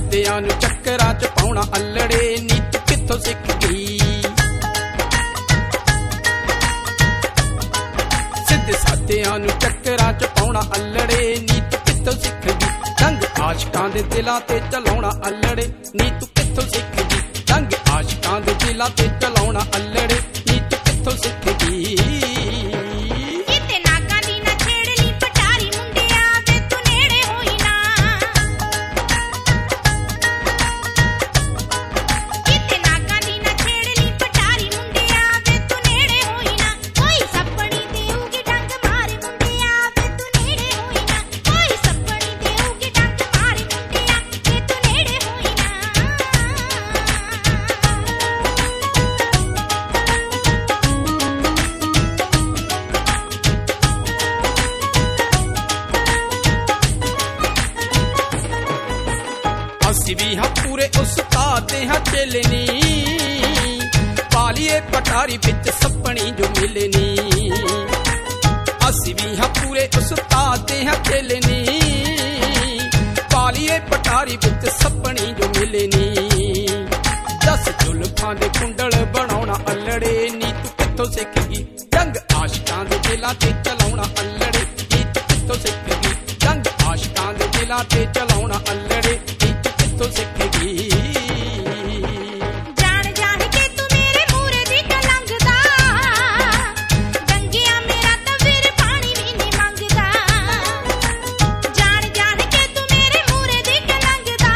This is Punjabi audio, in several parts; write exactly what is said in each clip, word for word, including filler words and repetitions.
ਸਾਦਿਆਂ ਨੂੰ ਚੱਕਰਾਂ ਚ ਪਾਉਣਾ ਅੱਲੜੇ ਨੀ ਤੂੰ ਕਿੱਥੋਂ ਸਿੱਖ ਗਈ। ਸਿੱਧੇ ਸਾਦਿਆਂ ਨੂੰ ਚੱਕਰਾਂ ਚ ਪਾਉਣਾ ਅੱਲੜੇ ਨੀ ਤੂੰ ਕਿੱਥੋਂ ਸਿੱਖ ਗਈ। ਰੰਗ ਆਸ਼ਕਾਂ ਦੇ ਦਿਲਾਂ ਤੇ ਚਲਾਉਣਾ ਅੱਲੜੇ ਨੀ ਤੂੰ ਕਿੱਥੋਂ ਸਿੱਖ ਗਈ। ਰੰਗ ਆਸ਼ਕਾਂ ਦੇ ਦਿਲਾਂ ਤੇ ਚਲਾਉਣਾ ਅੱਲੜੇ ਨੀ ਤੂੰ ਕਿੱਥੋਂ ਸਿੱਖ ਗਈ। ਅਸੀਂ ਵੀ ਹਾਂ ਪੂਰੇ ਉਸਤਾਦ ਦੇ ਹਾਂ ਚੇਲੇ ਨੀ ਪਾਲੀਏ ਪਟਾਰੀ ਵਿੱਚ ਸੱਪਣੀ ਜੋ ਮਿਲੇ ਨੀ। ਅਸੀਂ ਵੀ ਹਾਂ ਪੂਰੇ ਉਸਤਾਦ ਦੇ ਹਾਂ ਚੇਲੇ ਨੀ ਪਾਲੀਏ ਪਟਾਰੀ ਵਿੱਚ ਸੱਪਣੀ ਜੋ ਮਿਲੇ ਨੀ। ਦਸ ਜ਼ੁਲਫਾਂ ਦੇ ਕੁੰਡਲ ਬਣਾਉਣਾ ਅੱਲੜੇ ਨੀ ਤੂੰ ਕਿੱਥੋਂ ਸਿੱਖ ਗਈ। ਜੰਗ ਆਸ਼ਕਾਂ ਦੇ ਦਿਲਾਂ ਤੇ ਚਲਾਉਣਾ ਅੱਲੜੇ ਨੀ ਤੂੰ ਕਿੱਥੋਂ ਸਿੱਖ ਗਈ। ਜੰਗ ਆਸ਼ਕਾਂ ਦੇ ਦਿਲਾਂ ਤੇ ਚਲਾਉਣਾ ਅੱਲੜੇ ਤੋਂ ਸਿੱਖ ਗਈ। ਜਾਣ ਜਾਣ ਕੇ ਤੂੰ ਮੇਰੇ ਮੂਹਰੇ ਦੀ ਲੰਘਦਾ ਡੰਗਿਆ ਮੇਰਾ ਤਾਂ ਫਿਰ ਪਾਣੀ ਵੀ ਨਹੀਂ ਮੰਗਦਾ। ਜਾਣ ਜਾਣ ਕੇ ਤੂੰ ਮੇਰੇ ਮੂਹਰੇ ਦੀ ਲੰਘਦਾ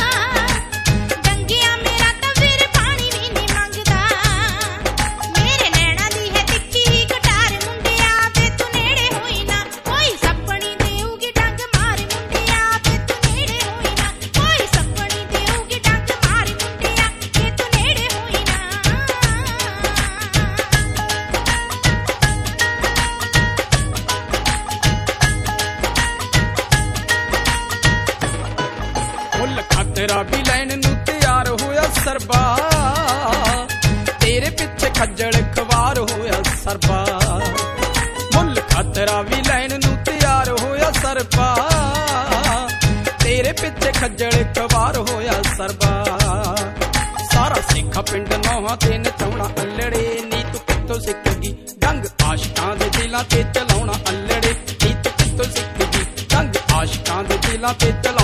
ਡੰਗਿਆ ਮੇਰਾ ਤਾਂ ਫਿਰ ਪਾਣੀ ਵੀ ਨਹੀਂ ਮੰਗਦਾ। ਮੇਰੇ ਨੈਣਾ ਦੀ ਹੈ ਤਿੱਖੀ ਕਟਾਰ ਮੁੰਡਿਆ ਵੇ ਤੂੰ ਨੇੜੇ ਹੋਈ ਨਾ ਕੋਈ ਸੱਪਣੀ ਦੇਊਗੀ ਡੰਗ ਮਾਰ ਮੁੰਡਿਆ ਵੇ ਤੂੰ ਨੇੜੇ ਹੋਈ ਨਾ ਕੋਈ ਸੱਪਣੀ ਦੇਊਗੀ ਡੰਗ ਮਾਰ ਮੁੰਡਿਆ ਵੇ ਤੂੰ ਨੇੜੇ ਹੋਈ ਨਾ। ਮੁੱਲ ਖਾਤਰਾ ਵੀ ਲੈਣ ਨੂੰ ਤਿਆਰ ਹੋਇਆ ਸਰਬਾ ਤੇਰੇ ਪਿੱਛੇ ਖੱਜਲ ਖਵਾਰ ਹੋਇਆ ਸਰਬਾ। ਮੁੱਲ ਖਾਤਰਾ ਵੀ ਲੈਣ ਨੂੰ ਤਿਆਰ ਹੋਇਆ ਸਰਬਾ ਤੇਰੇ ਪਿੱਛੇ ਖੱਜਲ ਖਵਾਰ ਹੋਇਆ ਸਰਬਾ। ਸਾਰਾ ਸਿੱਖਾ ਪਿੰਡ ਨੌਹਾਂ ਤੇ ਨਚਾਉਣਾ ਅੱਲੜੇ ਨੀ ਤੂੰ ਕਿੱਥੋਂ ਸਿੱਖ ਗਈ। ਡੰਗ ਆਸ਼ਕਾਂ ਦੇ ਦਿਲਾਂ ਤੇ ਚਲਾਉਣਾ ਅੱਲੜੇ ਨੀ ਤੂੰ ਕਿੱਥੋਂ ਸਿੱਖ ਗਈ। ਡੰਗ ਆਸ਼ਕਾਂ ਦੇ ਦਿਲਾਂ ਤੇ